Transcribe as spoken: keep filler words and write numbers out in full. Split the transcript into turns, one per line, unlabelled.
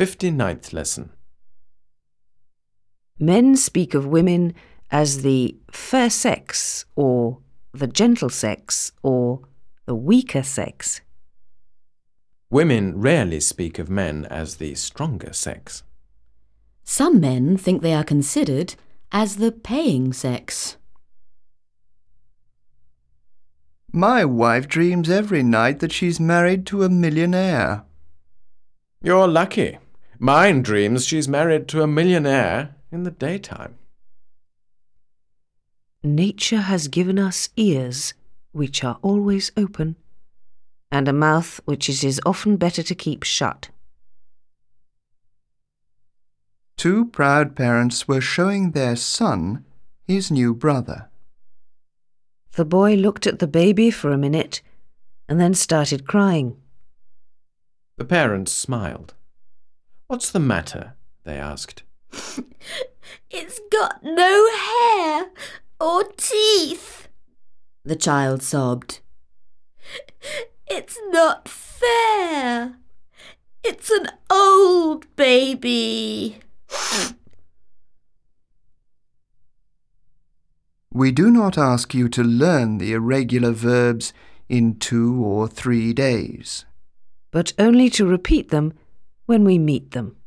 fifty-ninth lesson.
Men speak of women as the fair sex, or the gentle sex, or the weaker sex.
Women rarely speak of men as the stronger sex.
Some men think they are considered as the paying sex.
My wife dreams every night that she's married to a millionaire.
You're lucky. Mine dreams she's married to a millionaire in the daytime.
Nature has given us ears which are always open, and a mouth which it is often better to keep shut.
Two proud parents were showing their son his new brother.
The boy looked at the baby for a minute and then started crying.
The parents smiled. "What's the matter?" they asked.
It's got no hair or teeth,
The child sobbed.
It's not fair. It's an old baby.
We do not ask you to learn the irregular verbs in two or three days,
but only to repeat them when we meet them.